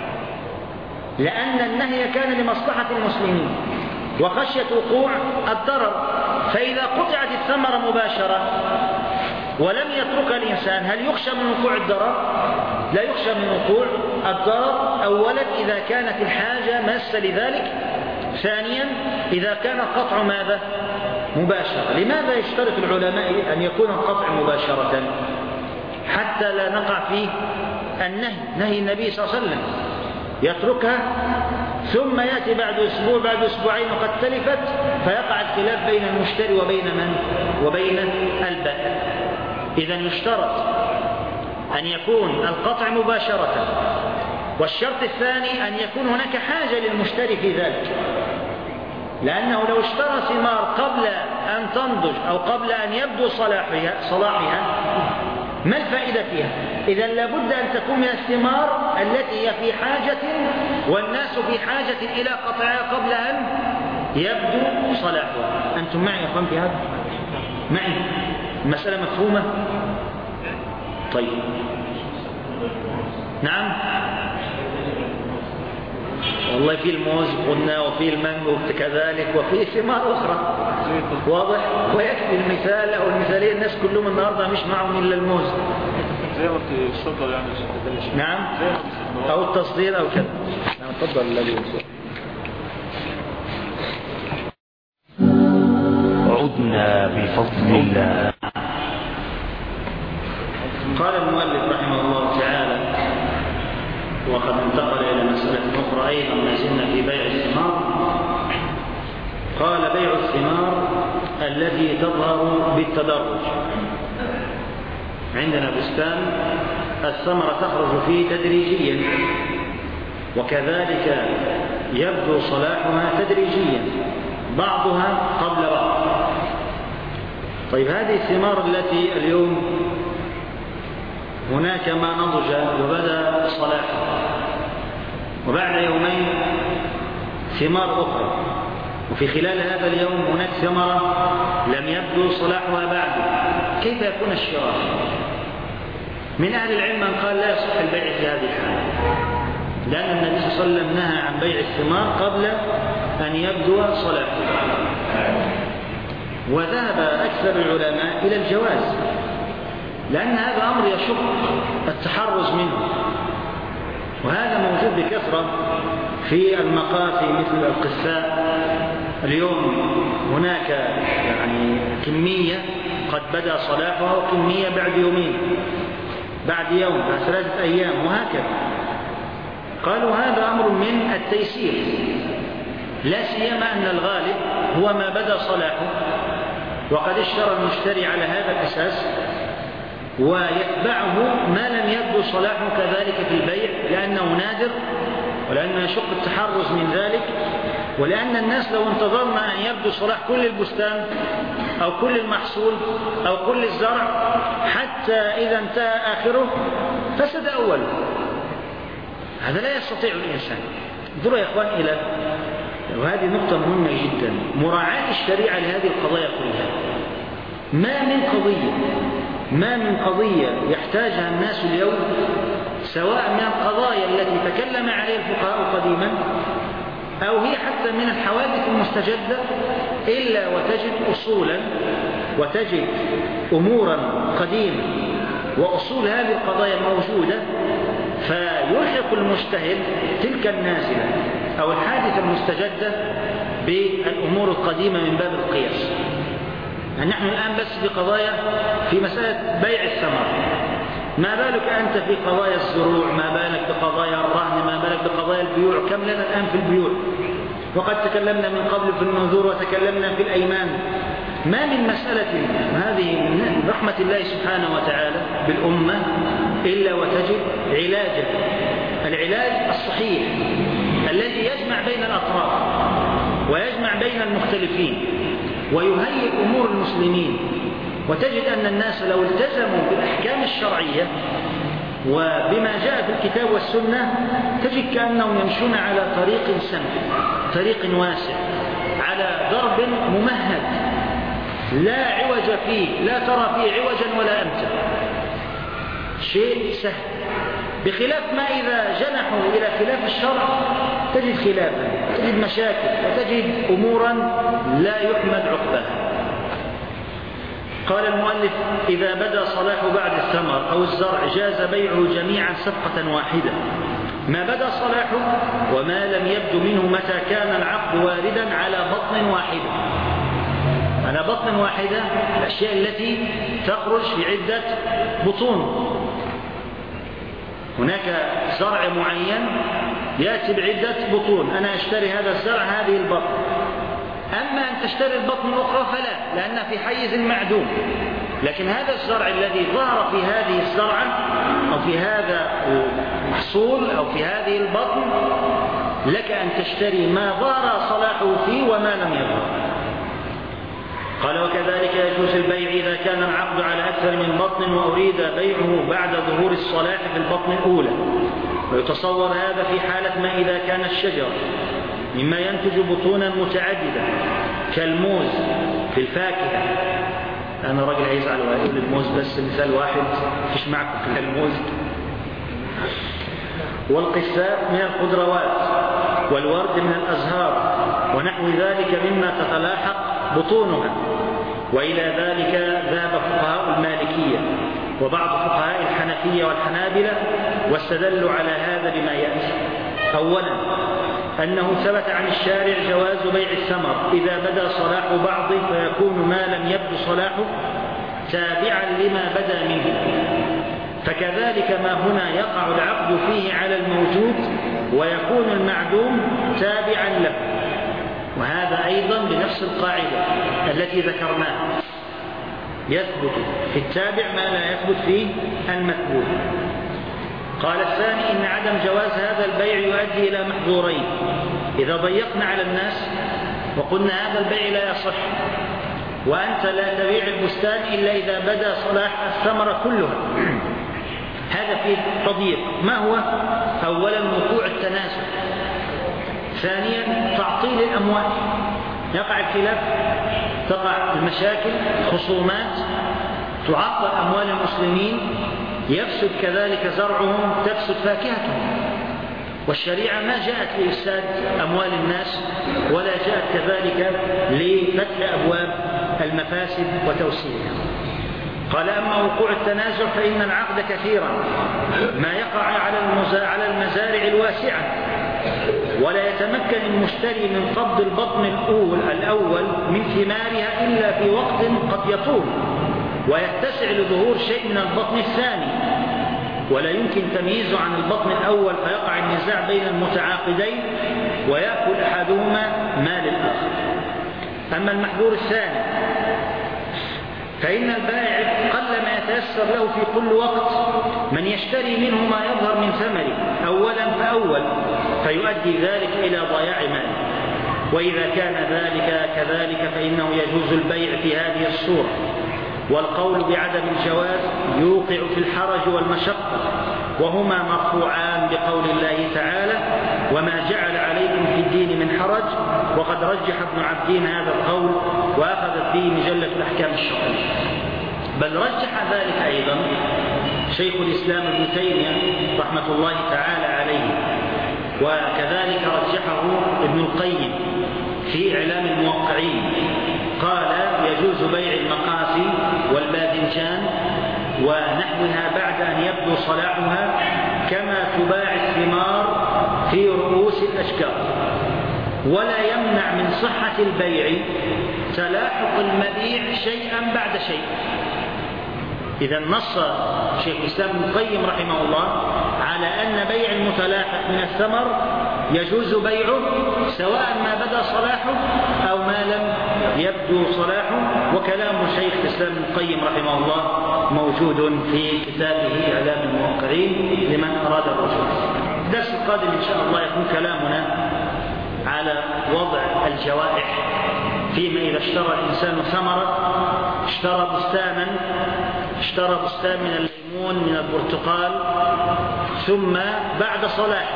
لأن النهي كان لمصلحة المسلمين وخشية وقوع الضرر. فإذا قطعت الثمرة مباشرة ولم يتركها الإنسان، هل يخشى من وقوع الضرر؟ لا يخشى من وقوع الضرر. أولا إذا كانت الحاجة ماسة لذلك، ثانيا إذا كان القطع ماذا؟ مباشرة. لماذا يشترط العلماء أن يكون القطع مباشرة؟ حتى لا نقع في النهي، نهي النبي صلى الله عليه وسلم، يتركها ثم يأتي بعد أسبوع بعد أسبوعين وقد تلفت، فيقع الخلاف بين المشتري وبين من؟ وبين البائع. إذن يشترط أن يكون القطع مباشرة. والشرط الثاني أن يكون هناك حاجة للمشتري في ذلك، لأنه لو اشترى ثمار قبل أن تنضج أو قبل أن يبدو صلاحها, صلاحها ما الفائدة فيها؟ إذن لابد أن تكون من الثمار التي هي في حاجة والناس في حاجة إلى قطعها قبل أن يبدو صلاحها. أنتم معي يا أخوان في هذا؟ معي؟ المسألة مفهومة؟ طيب، نعم. والله في الموز قلنا وفي المانجو كذلك وفي ثمار أخرى، واضح؟ ويكفي المثال أو المثالين، الناس كلهم النهاردة مش معهم إلا الموز، زي ما الصدر يعني. نعم، أو التصدير أو كذا. نعم، تفضل الذي يوصل. إنا بفضل الله. قال المؤلف رحمه الله تعالى: وقد انتقل إلى مسألة أخرى أيضا ما زلنا في بيع الثمار. قال: بيع الثمار التي تظهر بالتدرج. عندنا بستان الثمرة تخرج فيه تدريجيا، وكذلك يبدو صلاحها تدريجيا، بعضها قبل بعض. طيب هذه الثمار التي اليوم هناك ما نضج وبدأ صلاحها، وبعد يومين ثمار أخرى، وفي خلال هذا اليوم هناك ثمرة لم يبدو صلاحها بعد، كيف يكون الشراء؟ من أهل العلم من قال لا يصح البيع في هذه الحالة، لأن النبي صلى الله عليه وسلم نهى عن بيع الثمار قبل أن يبدو صلاحها. وذهب أكثر العلماء إلى الجواز، لأن هذا أمر يشق التحرز منه، وهذا موجود بكثرة في المقافي مثل القثاء. اليوم هناك يعني كمية قد بدأ صلاحها، وكمية بعد يومين، بعد يوم، بعد ثلاثة أيام، وهكذا. قالوا هذا أمر من التيسير، لا سيما أن الغالب هو ما بدأ صلاحه، وقد اشترى المشتري على هذا الأساس، ويتبعه ما لم يبدو صلاحه كذلك في البيع، لأنه نادر، ولأنه يشق التحرز من ذلك، ولأن الناس لو انتظرنا أن يبدو صلاح كل البستان أو كل المحصول أو كل الزرع حتى إذا انتهى آخره فسد أوله. هذا لا يستطيع الإنسان. انظروا يا إخوان إلى، وهذه نقطة مهمة جدا، مراعاة الشريعة لهذه القضايا كلها. ما من قضية ما من قضية يحتاجها الناس اليوم، سواء من القضايا التي تكلم عليها الفقهاء قديما، أو هي حتى من الحوادث المستجدة، إلا وتجد أصولا وتجد أمورا قديمة، وأصول هذه القضايا موجودة، فيلحق المجتهد تلك النازلة أو الحادثة المستجدة بالأمور القديمة من باب القياس. يعني نحن الآن بس في قضايا في مسألة بيع الثمر، ما بالك أنت في قضايا الزروع، ما بالك بقضايا الرهن، ما بالك بقضايا البيوع. كم لنا الآن في البيوع، وقد تكلمنا من قبل في النذور وتكلمنا في الأيمان. ما من مسألة هذه من رحمة الله سبحانه وتعالى بالأمة إلا وتجد علاجا، العلاج الصحيح الذي يجمع بين الأطراف ويجمع بين المختلفين ويهيئ أمور المسلمين. وتجد أن الناس لو التزموا بالأحكام الشرعية وبما جاء في الكتاب والسنة، تجد كأنهم يمشون على طريق سمح، طريق واسع، على ضرب ممهد لا عوج فيه، لا ترى فيه عوجا ولا أمتا، شيء سهل. بخلاف ما إذا جنحوا إلى خلاف الشرع تجد خلافا، تجد مشاكل، وتجد أمورا لا يحمد عقبها. قال المؤلف: إذا بدا صلاح بعد الثمر أو الزرع جاز بيعه جميعا صفقة واحدة، ما بدا صلاحه وما لم يبدو منه متى كان العقد واردا على بطن واحدة. على بطن واحدة الأشياء التي تخرج في عدة بطون. هناك زرع معين يأتي بعدة بطون، أنا أشتري هذا الزرع هذه البطن. أما أن تشتري البطن الأخرى فلا، لأنها في حيز معدوم. لكن هذا الزرع الذي ظهر في هذه الزرعة أو في هذا المحصول أو في هذه البطن، لك أن تشتري ما ظهر صلاحه فيه وما لم يظهر. قال: وكذلك يجوز البيع إذا كان العقد على أكثر من بطن وأريد بيعه بعد ظهور الصلاح في البطن الأولى. ويتصور هذا في حالة ما إذا كان الشجر مما ينتج بطونا متعددة كالموز في الفاكهة. أنا راجل هيزعل ويقول الموز بس مثال واحد، فيش معكم في الموز. والقثاء من الخضروات، والورد من الأزهار، ونحو ذلك مما تتلاحق بطونها. وإلى ذلك ذهب فقهاء المالكية وبعض فقهاء الحنفية والحنابلة، واستدلوا على هذا بما يأتي. أولا، أنه ثبت عن الشارع جواز بيع الثمر إذا بدا صلاح بعضه فيكون ما لم يبدو صلاحه تابعا لما بدا منه، فكذلك ما هنا يقع العقد فيه على الموجود ويكون المعدوم تابعا له، وهذا أيضا بنفس القاعدة التي ذكرناها، يثبت في التابع ما لا يثبت في المتبوع. قال الثاني إن عدم جواز هذا البيع يؤدي إلى محظورين. إذا ضيقنا على الناس وقلنا هذا البيع لا يصح وأنت لا تبيع البستان إلا إذا بدا صلاح الثمرة كلها، هذا فيه تضييق. ما هو؟ أولا وقوع التنازع، ثانيا تعطيل الأموال، يقع الخلاف، تقع المشاكل، خصومات، تعطل أموال المسلمين، يفسد كذلك زرعهم، تفسد فاكهتهم. والشريعة ما جاءت لإفساد أموال الناس ولا جاءت كذلك لفتح أبواب المفاسد وتوسيعها. قال أما وقوع التنازع فإن العقد كثيرا ما يقع على المزارع الواسعة، ولا يتمكن المشتري من قبض البطن الأول, الأول من ثمارها إلا في وقت قد يطول ويتسع لظهور شيء من البطن الثاني، ولا يمكن تمييزه عن البطن الأول، فيقع النزاع بين المتعاقدين ويأكل أحدهما مال الآخر. أما المحظور الثاني فإن البائع قلما يتيسر له في كل وقت من يشتري منه ما يظهر من ثمره أولا فأول، فيؤدي ذلك إلى ضياع ماله. وإذا كان ذلك كذلك فإنه يجوز البيع في هذه الصورة. والقول بعدم الجواز يوقع في الحرج والمشقة، وهما مرفوعان بقول الله تعالى وما جعل عليكم في الدين من حرج، وقد رجح ابن عبدين هذا القول وأخذت به مجلة الأحكام الشرعية. بل رجح ذلك أيضا شيخ الإسلام ابن تيمية رحمة الله تعالى عليه، وكذلك رجحه ابن القيم في إعلام الموقعين، قال يجوز بيع المقاسي والباذنجان ونحوها بعد أن يبدو صلاحها كما تباع الثمار في رؤوس الأشجار، ولا يمنع من صحة البيع تلاحق المبيع شيئا بعد شيء. إذا نص شيخ الإسلام ابن القيم رحمه الله على أن بيع المتلاحق من الثمر يجوز بيعه سواء ما بدا صلاحه أو ما لم يبدو صلاحه، وكلام شيخ الإسلام ابن القيم رحمه الله موجود في كتابه إعلام الموقعين لمن أراد الرجوع. الدرس القادم إن شاء الله يكون كلامنا على وضع الجوائح فيما إذا اشترى الإنسان ثمرة، اشترى بستانا اشترى بستان من الليمون من البرتقال ثم بعد صلاح،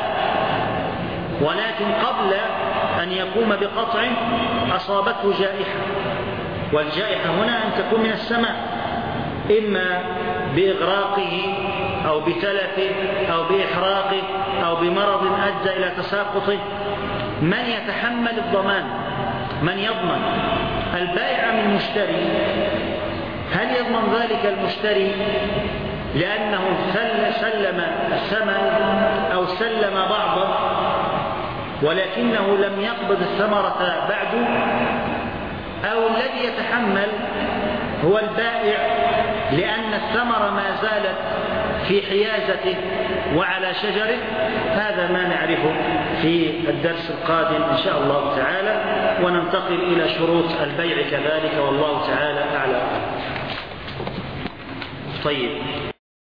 ولكن قبل أن يقوم بقطعه أصابته جائحة، والجائحة هنا أن تكون من السماء، إما بإغراقه أو بتلفه أو بإحراقه أو بمرض أدى إلى تساقطه. من يتحمل الضمان؟ من يضمن؟ البائع أم المشتري؟ هل يضمن ذلك المشتري لأنه سلم الثمن أو سلم بعضه ولكنه لم يقبض الثمرة بعد، أو الذي يتحمل هو البائع لأن الثمرة ما زالت في حيازته وعلى شجره؟ هذا ما نعرفه في الدرس القادم إن شاء الله تعالى، وننتقل إلى شروط البيع كذلك، والله تعالى أعلم. طيب.